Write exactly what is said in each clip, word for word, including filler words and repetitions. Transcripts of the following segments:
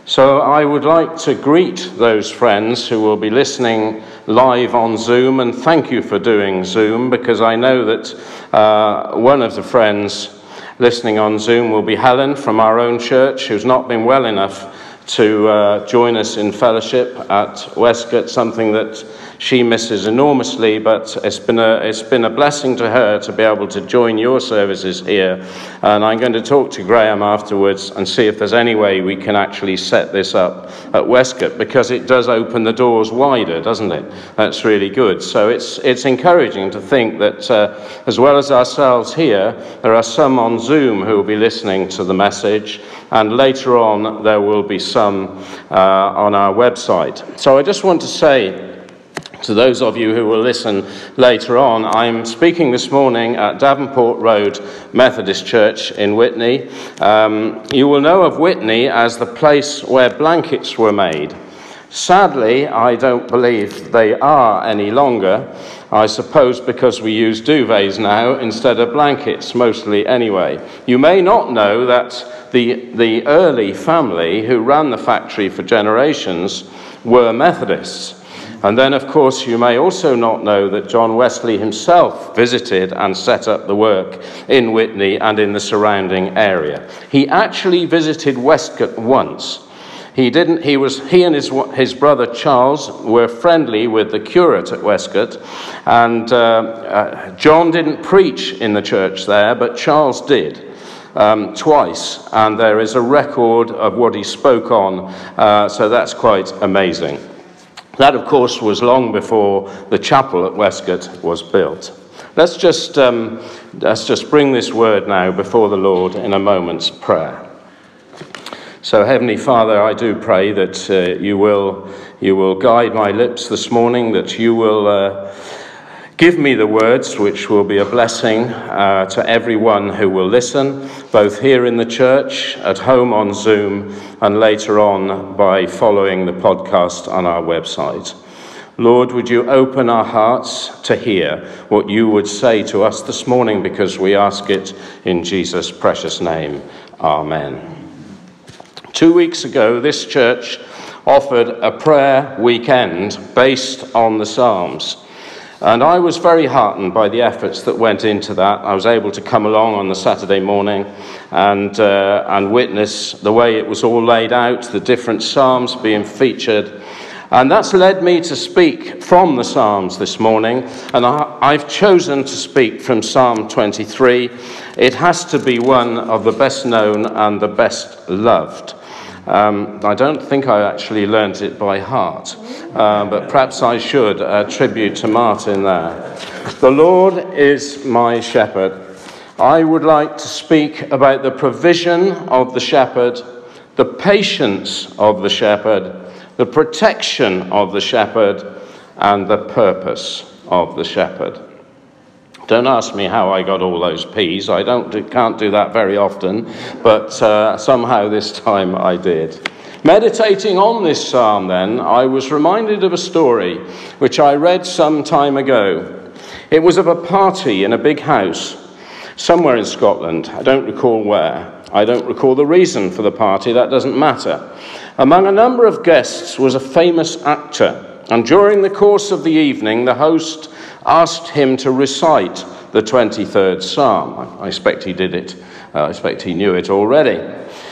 So I would like to greet those friends who will be listening live on Zoom, and thank you for doing Zoom, because I know that uh, one of the friends listening on Zoom will be Helen from our own church, who's not been well enough to uh, join us in fellowship at Westcott, something that she misses enormously, but it's been a it's been a blessing to her to be able to join your services here. And I'm going to talk to Graham afterwards and see if there's any way we can actually set this up at Westcott, because it does open the doors wider, doesn't it? That's really good. So it's it's encouraging to think that uh, as well as ourselves here, there are some on Zoom who will be listening to the message, and later on there will be some uh, on our website. So I just want to say to those of you who will listen later on, I'm speaking this morning at Davenport Road Methodist Church in Witney. Um, you will know of Witney as the place where blankets were made. Sadly, I don't believe they are any longer. I suppose because we use duvets now instead of blankets, mostly anyway. You may not know that the, the early family who ran the factory for generations were Methodists. And then, of course, you may also not know that John Wesley himself visited and set up the work in Witney and in the surrounding area. He actually visited Westcott once. He didn't. He was. He and his his brother Charles were friendly with the curate at Westcott, and uh, uh, John didn't preach in the church there, but Charles did. Um, twice, and there is a record of what he spoke on, uh, so that's quite amazing. That, of course, was long before the chapel at Westcott was built. Let's just um, let's just bring this word now before the Lord in a moment's prayer. So, Heavenly Father, I do pray that uh, you will you will guide my lips this morning, that you will uh, give me the words which will be a blessing uh, to everyone who will listen, both here in the church, at home on Zoom, and later on by following the podcast on our website. Lord, would you open our hearts to hear what you would say to us this morning, because we ask it in Jesus' precious name. Amen. Two weeks ago, this church offered a prayer weekend based on the Psalms. And I was very heartened by the efforts that went into that. I was able to come along on the Saturday morning and uh, and witness the way it was all laid out, the different psalms being featured. And that's led me to speak from the Psalms this morning. And I, I've chosen to speak from Psalm twenty-three. It has to be one of the best known and the best loved. Um, I don't think I actually learnt it by heart, uh, but perhaps I should. A tribute to Martin there. The Lord is my shepherd. I would like to speak about the provision of the shepherd, the patience of the shepherd, the protection of the shepherd, and the purpose of the shepherd. Don't ask me how I got all those P's. I don't do, can't do that very often, but uh, somehow this time I did. Meditating on this psalm then, I was reminded of a story which I read some time ago. It was of a party in a big house somewhere in Scotland. I don't recall where. I don't recall the reason for the party. That doesn't matter. Among a number of guests was a famous actor, and during the course of the evening, the host asked him to recite the twenty-third Psalm. I expect he did it. Uh, I expect he knew it already.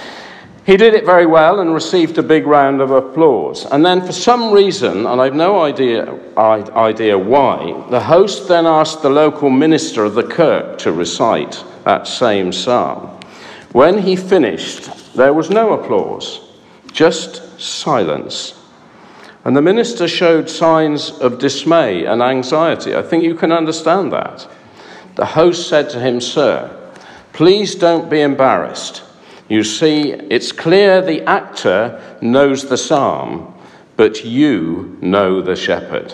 He did it very well and received a big round of applause. And then for some reason, and I've no idea, idea why, the host then asked the local minister of the kirk to recite that same psalm. When he finished, there was no applause, just silence. And the minister showed signs of dismay and anxiety. I think you can understand that. The host said to him, "Sir, please don't be embarrassed. You see, it's clear the actor knows the psalm, but you know the shepherd."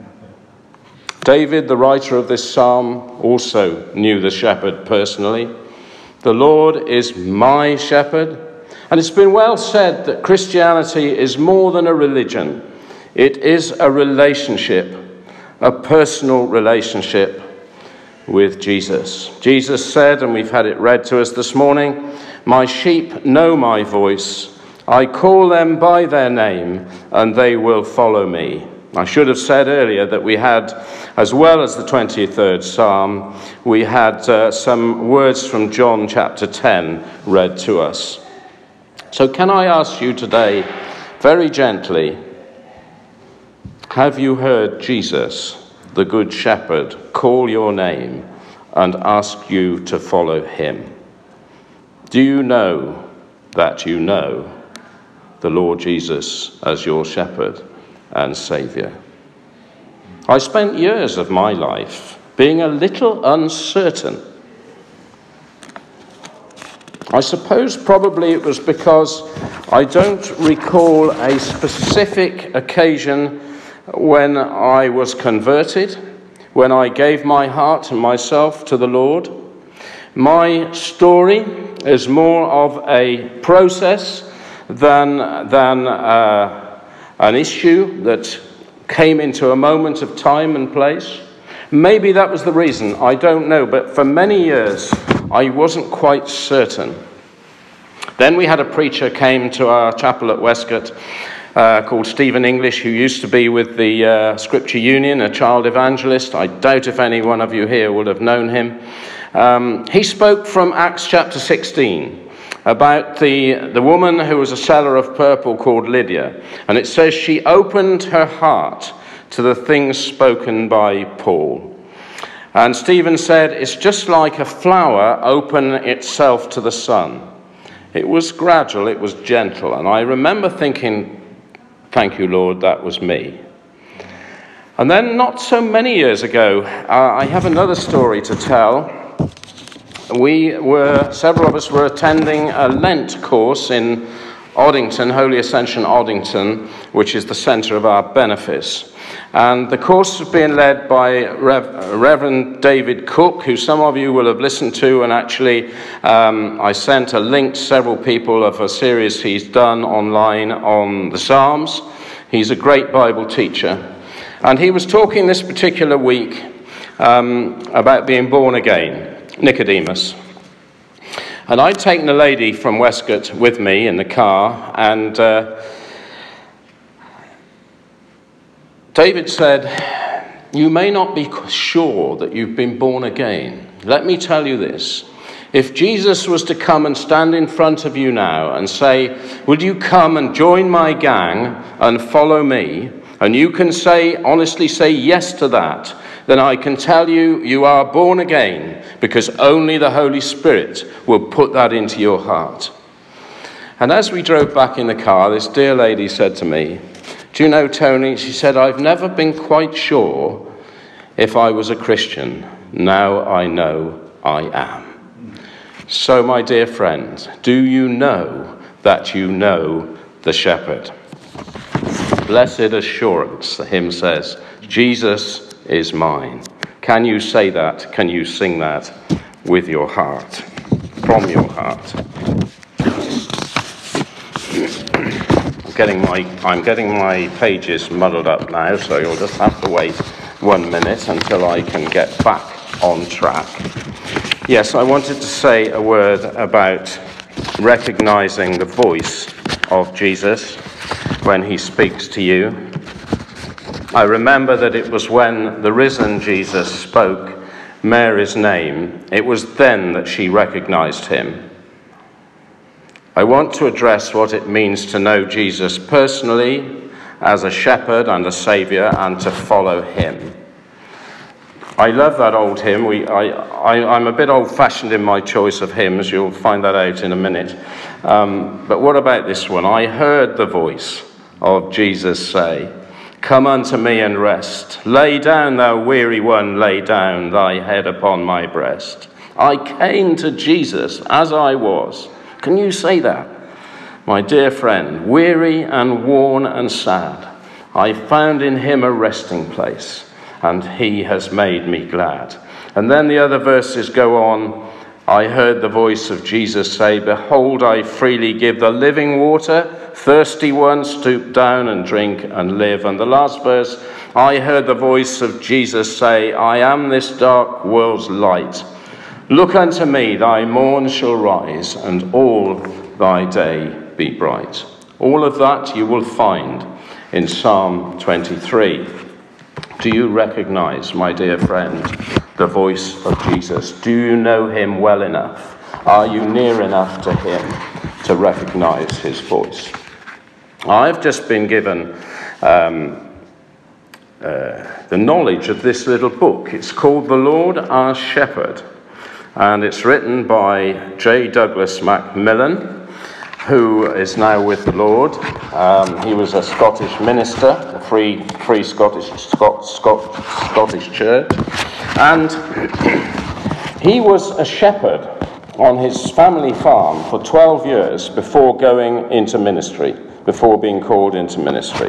David, the writer of this psalm, also knew the shepherd personally. The Lord is my shepherd. And it's been well said that Christianity is more than a religion. It is a relationship, a personal relationship with Jesus. Jesus said, and we've had it read to us this morning, "My sheep know my voice, I call them by their name, and they will follow me. I should have said earlier that we had, as well as the twenty-third Psalm, we had uh, some words from John chapter ten read to us. So can I ask you today, very gently, have you heard Jesus, the Good Shepherd, call your name and ask you to follow him? Do you know that you know the Lord Jesus as your shepherd and Saviour? I spent years of my life being a little uncertain. I suppose probably it was because I don't recall a specific occasion when I was converted, when I gave my heart and myself to the Lord. My story is more of a process than, than uh, an issue that came into a moment of time and place. Maybe that was the reason, I don't know, but for many years I wasn't quite certain. Then we had a preacher came to our chapel at Westcott uh, called Stephen English, who used to be with the uh, Scripture Union, a child evangelist. I doubt if any one of you here would have known him. Um, he spoke from Acts chapter sixteen about the, the woman who was a seller of purple called Lydia. And it says she opened her heart to the things spoken by Paul. And Stephen said, it's just like a flower open itself to the sun. It was gradual, it was gentle. And I remember thinking, thank you, Lord, that was me. And then not so many years ago, uh, I have another story to tell. We were, several of us were attending a Lent course in Oddington, Holy Ascension Oddington, which is the centre of our benefice. And the course was being led by Rev- Reverend David Cook, who some of you will have listened to, and actually um, I sent a link to several people of a series he's done online on the Psalms. He's a great Bible teacher. And he was talking this particular week um, about being born again, Nicodemus. And I'd taken a lady from Westcott with me in the car, and uh, David said, you may not be sure that you've been born again. Let me tell you this. If Jesus was to come and stand in front of you now and say, would you come and join my gang and follow me? And you can say, honestly say yes to that, then I can tell you, you are born again, because only the Holy Spirit will put that into your heart. And as we drove back in the car, this dear lady said to me, do you know, Tony, she said, I've never been quite sure if I was a Christian. Now I know I am. So, my dear friend, do you know that you know the shepherd? Blessed assurance, the hymn says, Jesus is mine. Can you say that? Can you sing that with your heart, from your heart? I'm getting my, I'm getting my pages muddled up now, so you'll just have to wait one minute until I can get back on track. Yes, I wanted to say a word about recognizing the voice of Jesus when he speaks to you. I remember that it was when the risen Jesus spoke Mary's name, it was then that she recognized him. I want to address what it means to know Jesus personally as a shepherd and a saviour and to follow him. I love that old hymn. We, I, I, I'm a bit old-fashioned in my choice of hymns. You'll find that out in a minute. Um, but what about this one? I heard the voice of Jesus say, come unto me and rest. Lay down, thou weary one, lay down thy head upon my breast. I came to Jesus as I was. Can you say that? My dear friend, weary and worn and sad, I found in him a resting place, and he has made me glad. And then the other verses go on. I heard the voice of Jesus say, behold, I freely give the living water. Thirsty one, stoop down and drink and live. And the last verse, I heard the voice of Jesus say, I am this dark world's light. Look unto me, thy morn shall rise, and all thy day be bright. All of that you will find in Psalm twenty-three. Do you recognize, my dear friend, the voice of Jesus? Do you know him well enough? Are you near enough to him to recognize his voice? I've just been given um, uh, the knowledge of this little book. It's called The Lord Our Shepherd, and it's written by J. Douglas Macmillan, who is now with the Lord. Um, he was a Scottish minister, a free, free Scottish, Scot, Scot, Scottish church, and he was a shepherd on his family farm for twelve years before going into ministry, before being called into ministry.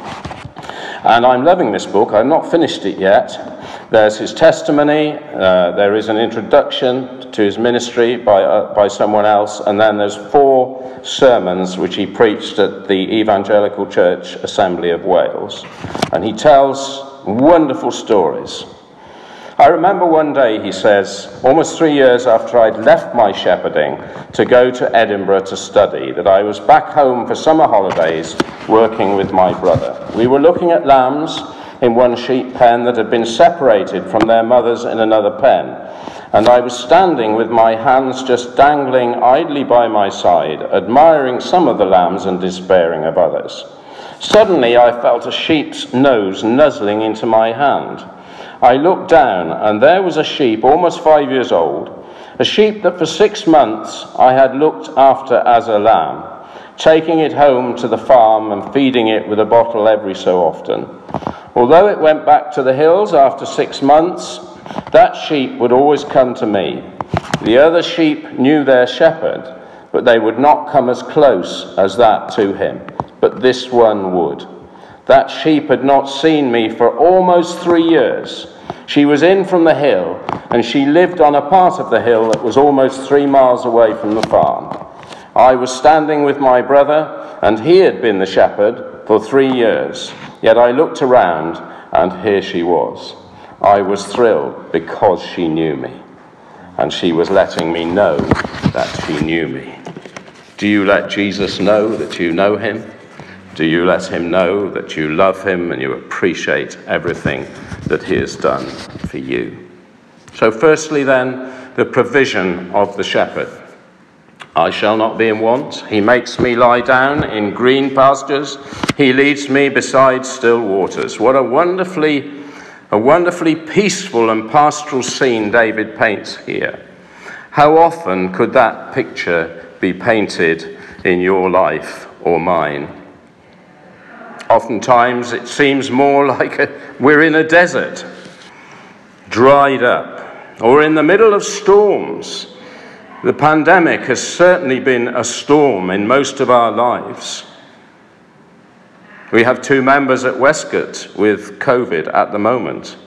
And I'm loving this book. I've not finished it yet. There's his testimony, uh, there is an introduction to his ministry by uh, by someone else, and then there's four sermons which he preached at the Evangelical Church Assembly of Wales. And he tells wonderful stories. I remember one day, he says, almost three years after I'd left my shepherding to go to Edinburgh to study, that I was back home for summer holidays working with my brother. We were looking at lambs in one sheep pen that had been separated from their mothers in another pen, and I was standing with my hands just dangling idly by my side, admiring some of the lambs and despairing of others. Suddenly I felt a sheep's nose nuzzling into my hand. I looked down, and there was a sheep almost five years old, a sheep that for six months I had looked after as a lamb, taking it home to the farm and feeding it with a bottle every so often. Although it went back to the hills after six months, that sheep would always come to me. The other sheep knew their shepherd, but they would not come as close as that to him. But this one would. That sheep had not seen me for almost three years. She was in from the hill, and she lived on a part of the hill that was almost three miles away from the farm. I was standing with my brother, and he had been the shepherd for three years. Yet I looked around, and here she was. I was thrilled because she knew me, and she was letting me know that she knew me. Do you let Jesus know that you know him? Do you let him know that you love him and you appreciate everything that he has done for you? So firstly then, the provision of the shepherd. I shall not be in want. He makes me lie down in green pastures. He leads me beside still waters. What a wonderfully, a wonderfully peaceful and pastoral scene David paints here. How often could that picture be painted in your life or mine? Oftentimes it seems more like a, we're in a desert, dried up, or in the middle of storms. The pandemic has certainly been a storm in most of our lives. We have two members at Westcott with COVID at the moment.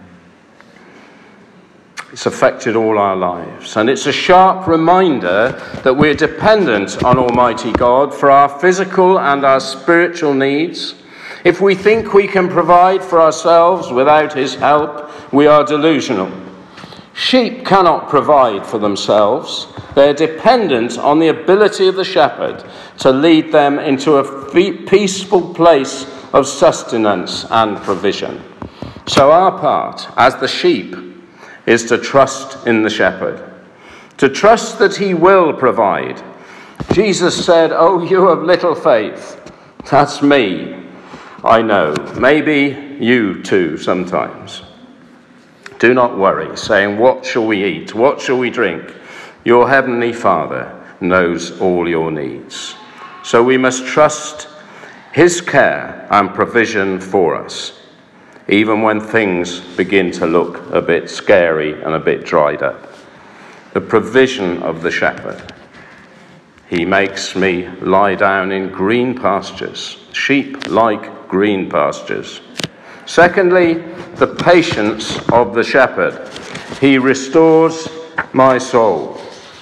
It's affected all our lives, and it's a sharp reminder that we're dependent on Almighty God for our physical and our spiritual needs. If we think we can provide for ourselves without his help, we are delusional. Sheep cannot provide for themselves. They're dependent on the ability of the shepherd to lead them into a peaceful place of sustenance and provision. So our part as the sheep is to trust in the shepherd, to trust that he will provide. Jesus said, "Oh, you of little faith." That's me. I know. Maybe you too sometimes. Do not worry, saying, "What shall we eat? What shall we drink?" Your heavenly Father knows all your needs. So we must trust his care and provision for us, even when things begin to look a bit scary and a bit dried up. The provision of the shepherd. He makes me lie down in green pastures. Sheep like green pastures. Secondly, the patience of the shepherd. He restores my soul.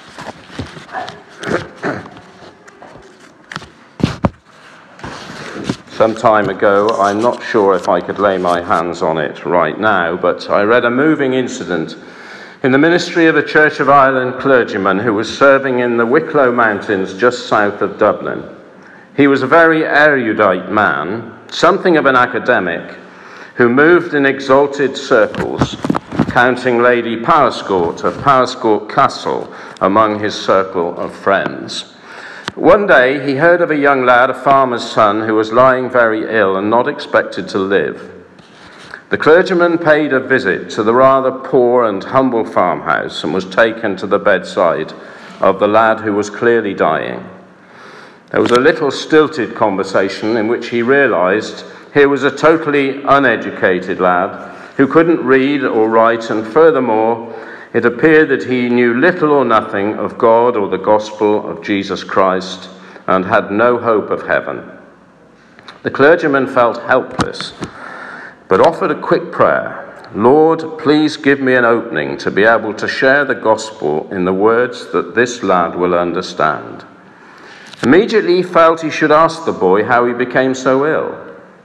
Some time ago, I'm not sure if I could lay my hands on it right now, but I read a moving incident in the ministry of a Church of Ireland clergyman who was serving in the Wicklow Mountains just south of Dublin. He was a very erudite man, something of an academic, who moved in exalted circles, counting Lady Powerscourt of Powerscourt Castle among his circle of friends. One day he heard of a young lad, a farmer's son, who was lying very ill and not expected to live. The clergyman paid a visit to the rather poor and humble farmhouse and was taken to the bedside of the lad who was clearly dying. There was a little stilted conversation in which he realized here was a totally uneducated lad who couldn't read or write, and furthermore, it appeared that he knew little or nothing of God or the gospel of Jesus Christ and had no hope of heaven. The clergyman felt helpless, but offered a quick prayer. Lord, please give me an opening to be able to share the gospel in the words that this lad will understand. Immediately he felt he should ask the boy how he became so ill.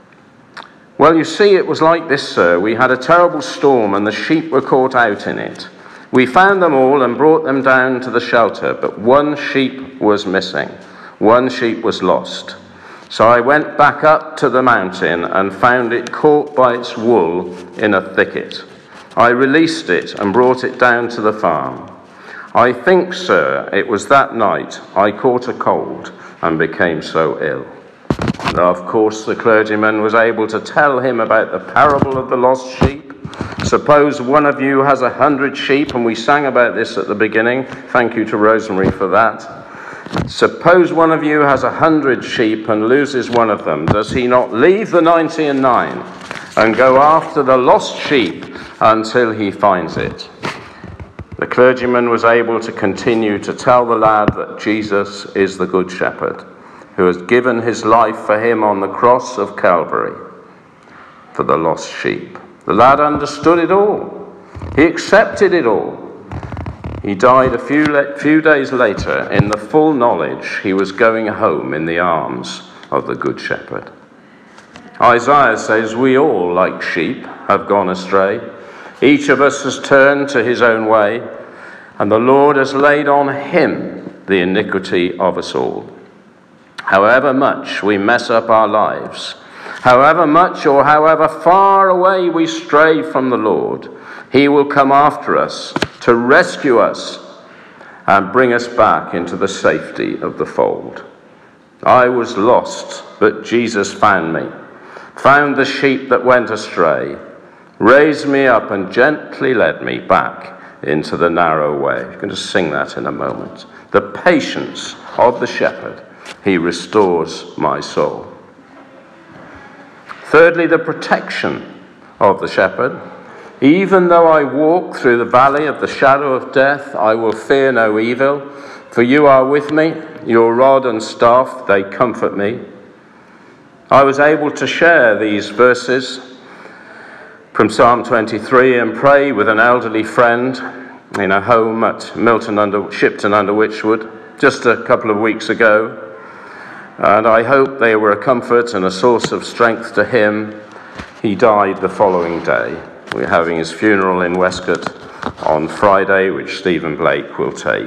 Well, you see, it was like this, sir. We had a terrible storm and the sheep were caught out in it. We found them all and brought them down to the shelter, but one sheep was missing. One sheep was lost. So I went back up to the mountain and found it caught by its wool in a thicket. I released it and brought it down to the farm. I think, sir, it was that night I caught a cold and became so ill. Now, of course, the clergyman was able to tell him about the parable of the lost sheep. Suppose one of you has a hundred sheep, and we sang about this at the beginning. Thank you to Rosemary for that. Suppose one of you has a hundred sheep and loses one of them. Does he not leave the ninety and nine and go after the lost sheep until he finds it? The clergyman was able to continue to tell the lad that Jesus is the Good Shepherd, who has given his life for him on the cross of Calvary for the lost sheep. The lad understood it all. He accepted it all. He died a few, le- few days later in the full knowledge he was going home in the arms of the Good Shepherd. Isaiah says, we all, like sheep, have gone astray. Each of us has turned to his own way, and the Lord has laid on him the iniquity of us all. However much we mess up our lives, however much or however far away we stray from the Lord, he will come after us to rescue us and bring us back into the safety of the fold. I was lost, but Jesus found me, found the sheep that went astray, raised me up and gently led me back into the narrow way. I'm going to sing that in a moment. The patience of the shepherd. He restores my soul. Thirdly, the protection of the shepherd. Even though I walk through the valley of the shadow of death, I will fear no evil, for you are with me, your rod and staff, they comfort me. I was able to share these verses from Psalm twenty-three and pray with an elderly friend in a home at Milton under Shipton under Wychwood just a couple of weeks ago. And I hope they were a comfort and a source of strength to him. He died the following day. We're having his funeral in Westcott on Friday, which Stephen Blake will take.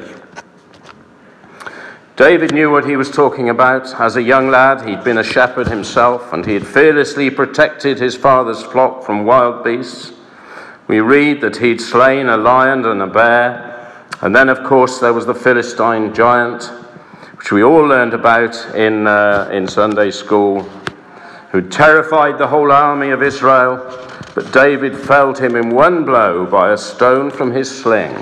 David knew what he was talking about. As a young lad, he'd been a shepherd himself, and he had fearlessly protected his father's flock from wild beasts. We read that he'd slain a lion and a bear, and then, of course, there was the Philistine giant, which we all learned about in, uh, in Sunday school, who terrified the whole army of Israel, but David felled him in one blow by a stone from his sling.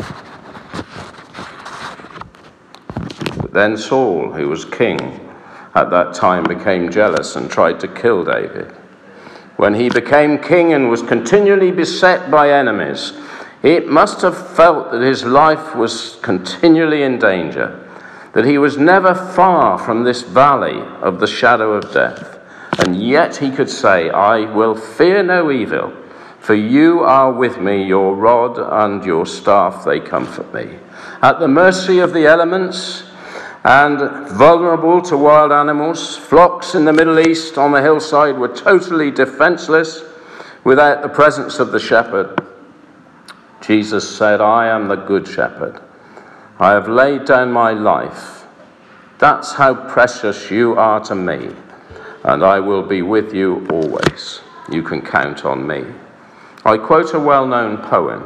But then Saul, who was king at that time, became jealous and tried to kill David. When he became king and was continually beset by enemies, it must have felt that his life was continually in danger, that he was never far from this valley of the shadow of death. And yet he could say, I will fear no evil, for you are with me, your rod and your staff, they comfort me. At the mercy of the elements and vulnerable to wild animals, flocks in the Middle East on the hillside were totally defenseless without the presence of the shepherd. Jesus said, I am the good shepherd. I have laid down my life That's how precious you are to me, and I will be with you always. You can count on me. I quote a well-known poem.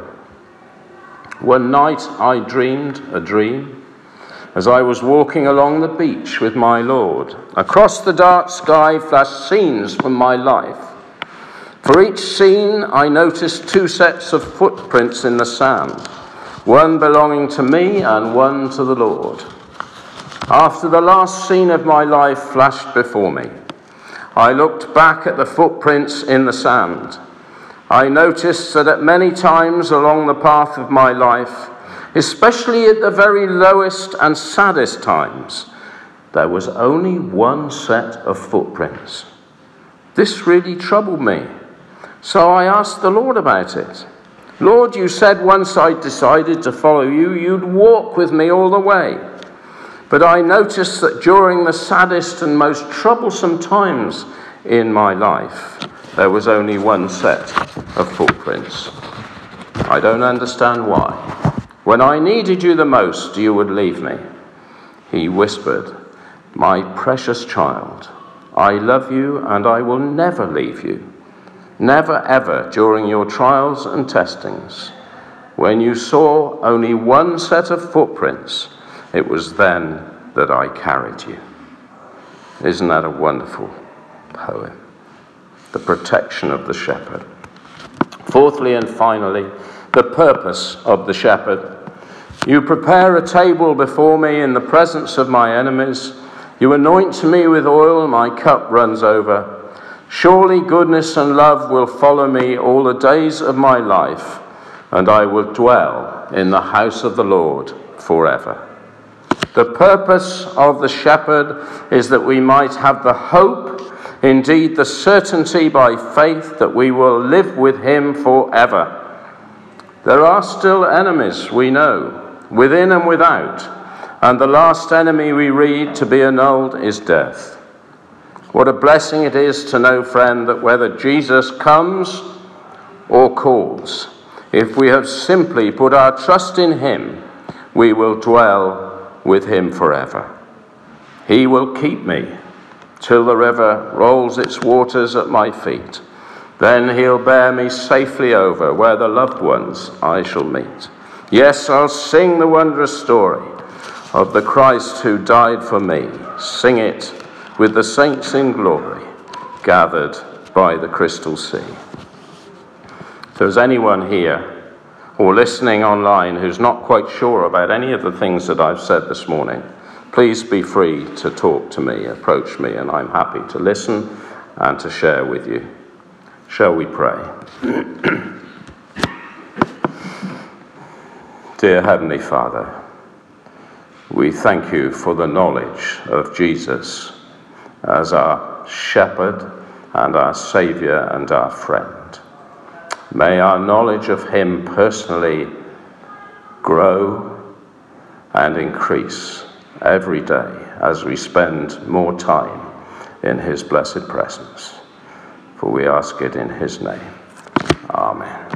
One night I dreamed a dream as I was walking along the beach with my Lord. Across the dark sky flashed scenes from my life. For each scene I noticed two sets of footprints in the sand, one belonging to me and one to the Lord. After the last scene of my life flashed before me, I looked back at the footprints in the sand. I noticed that at many times along the path of my life, especially at the very lowest and saddest times, there was only one set of footprints. This really troubled me, so I asked the Lord about it. Lord, you said once I decided to follow you, you'd walk with me all the way. But I noticed that during the saddest and most troublesome times in my life, there was only one set of footprints. I don't understand why. When I needed you the most, you would leave me. He whispered, my precious child, I love you and I will never leave you. Never ever during your trials and testings. When you saw only one set of footprints, it was then that I carried you. Isn't that a wonderful poem? The protection of the shepherd. Fourthly and finally, the purpose of the shepherd. You prepare a table before me in the presence of my enemies. You anoint me with oil, my cup runs over. Surely goodness and love will follow me all the days of my life, and I will dwell in the house of the Lord forever. The purpose of the shepherd is that we might have the hope, indeed the certainty by faith, that we will live with him forever. There are still enemies, we know, within and without, and the last enemy we read to be annulled is death. What a blessing it is to know, friend, that whether Jesus comes or calls, if we have simply put our trust in him, we will dwell with him forever. He will keep me till the river rolls its waters at my feet. Then he'll bear me safely over where the loved ones I shall meet. Yes, I'll sing the wondrous story of the Christ who died for me. Sing it with the saints in glory, gathered by the crystal sea. If there's anyone here or listening online who's not quite sure about any of the things that I've said this morning, please be free to talk to me, approach me, and I'm happy to listen and to share with you. Shall we pray? Dear Heavenly Father, we thank you for the knowledge of Jesus as our shepherd and our Saviour and our friend. May our knowledge of him personally grow and increase every day as we spend more time in his blessed presence. For we ask it in his name. Amen.